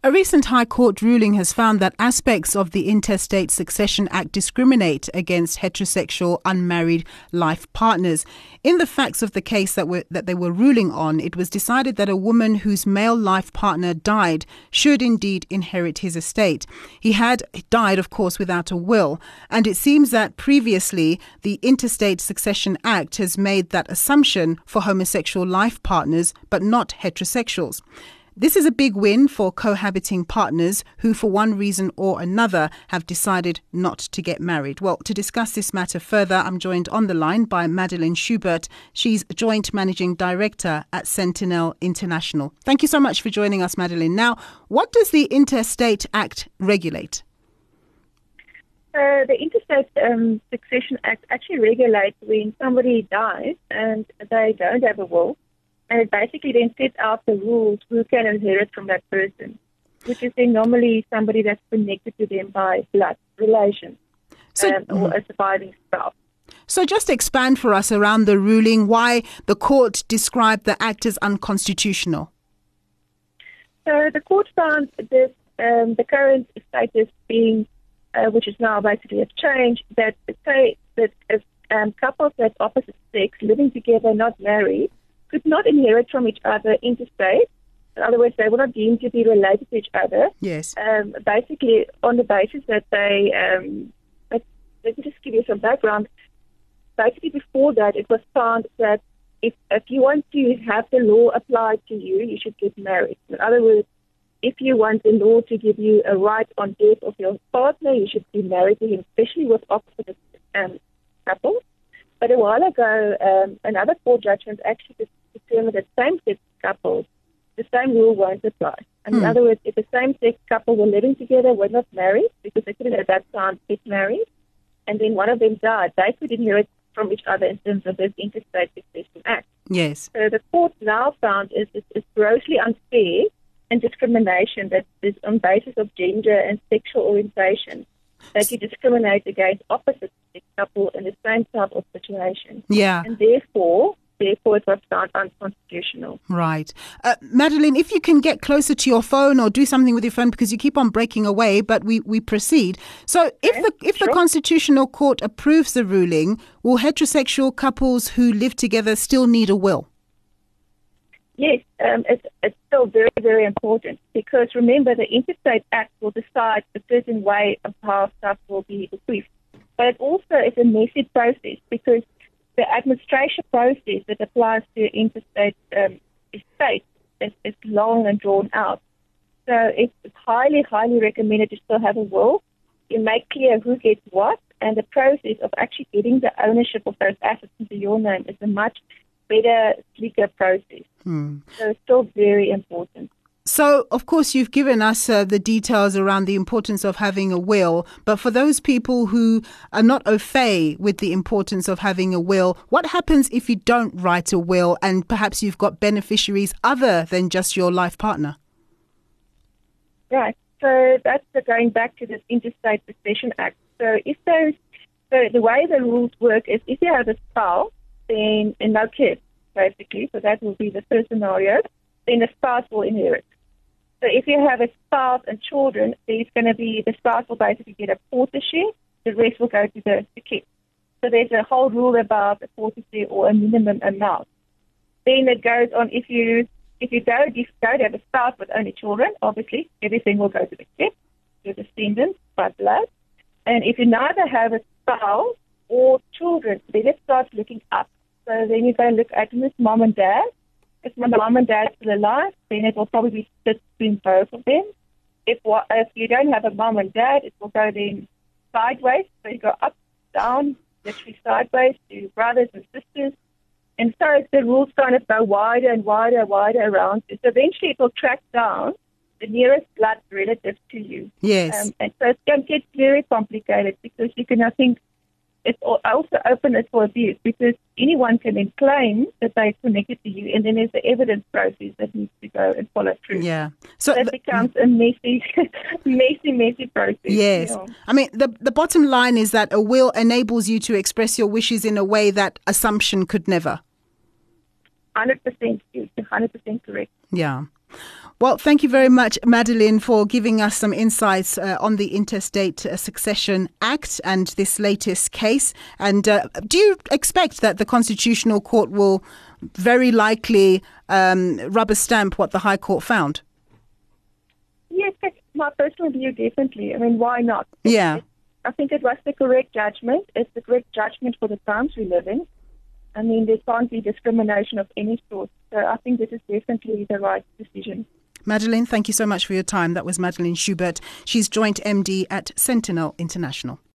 A recent High Court ruling has found that aspects of the Interstate Succession Act discriminate against heterosexual unmarried life partners. In the facts of the case that they were ruling on, it was decided that a woman whose male life partner died should indeed inherit his estate. He had died, of course, without a will, and it seems that previously the Interstate Succession Act has made that assumption for homosexual life partners, but not heterosexuals. This is a big win for cohabiting partners who, for one reason or another, have decided not to get married. Well, to discuss this matter further, I'm joined on the line by Madeleine Schubert. She's Joint Managing Director at Sentinel International. Thank you so much for joining us, Madeleine. Now, what does the Interstate Act regulate? The Interstate Succession Act actually regulates when somebody dies and they don't have a will. And it basically then sets out the rules who can inherit from that person, which is then normally somebody that's connected to them by blood relations or a surviving spouse. So just expand for us around the ruling, why the court described the act as unconstitutional. So the court found this, the current status being, which is now basically a change, that couples that opposite sex living together, not married, could not inherit from each other interstate. In other words, they were not deemed to be related to each other. Yes. Basically, on the basis that they, let me just give you some background. Basically, before that, it was found that if you want to have the law applied to you, you should get married. In other words, if you want the law to give you a right on death of your partner, you should be married to him, especially with opposite couples. But a while ago, another court judgment actually determined that same-sex couples, the same rule won't apply. And in other words, if a same-sex couple were living together, were not married, because they couldn't at that time get married, and then one of them died, they could inherit from each other in terms of this Interstate Succession Act. Yes. So the court now found it's grossly unfair and discrimination that is on basis of gender and sexual orientation, that you discriminate against opposite sex couple in the same type of situation. Yeah. And therefore it was found unconstitutional. Right. Madeleine, if you can get closer to your phone or do something with your phone, because you keep on breaking away, but we proceed. So if the Constitutional Court approves the ruling, will heterosexual couples who live together still need a will? Yes, it's still very, very important, because remember, the Interstate Act will decide a certain way of how stuff will be bequeathed. But it also is a messy process, because the administration process that applies to interstate estate is long and drawn out. So it's highly, highly recommended to still have a will. You make clear who gets what, and the process of actually getting the ownership of those assets into your name is a much better, sleeker process. So it's still very important. So, of course, you've given us the details around the importance of having a will. But for those people who are not au fait with the importance of having a will, what happens if you don't write a will and perhaps you've got beneficiaries other than just your life partner? Right. So that's going back to this Interstate Succession Act. So the way the rules work is if you have a spouse, then and no kids, basically. So that will be the first scenario. Then the spouse will inherit. So if you have a spouse and children, there's going to be the spouse will basically get a quarter share. The rest will go to the kids. So there's a whole rule about a quarter share or a minimum amount. Then it goes on if you don't have a spouse with only children, obviously everything will go to the kids, to the descendants by blood. And if you neither have a spouse or children, then it starts looking up. So then you go look at Miss Mom and Dad. If my mom and dad still alive, then it will probably sit between both of them. If you don't have a mom and dad, it will go then sideways. So you go up, down, literally sideways to brothers and sisters. And so the rules kind of go wider and wider and wider around. So eventually it will track down the nearest blood relative to you. Yes. And so it gets very complicated, because you can, I think, it's also open for abuse, because anyone can then claim that they're connected to you, and then there's the evidence process that needs to go and follow through. Yeah. So that becomes a messy, messy process. Yes. You know. I mean, the bottom line is that a will enables you to express your wishes in a way that assumption could never. 100%, 100% correct. Yeah. Well, thank you very much, Madeline, for giving us some insights on the Interstate Succession Act and this latest case. And do you expect that the Constitutional Court will very likely rubber stamp what the High Court found? Yes, that's my personal view, definitely. I mean, why not? Yeah. I think it was the correct judgment. It's the correct judgment for the times we live in. I mean, there can't be discrimination of any sort. So I think this is definitely the right decision. Madeline, thank you so much for your time. That was Madeline Schubert. She's Joint MD at Sentinel International.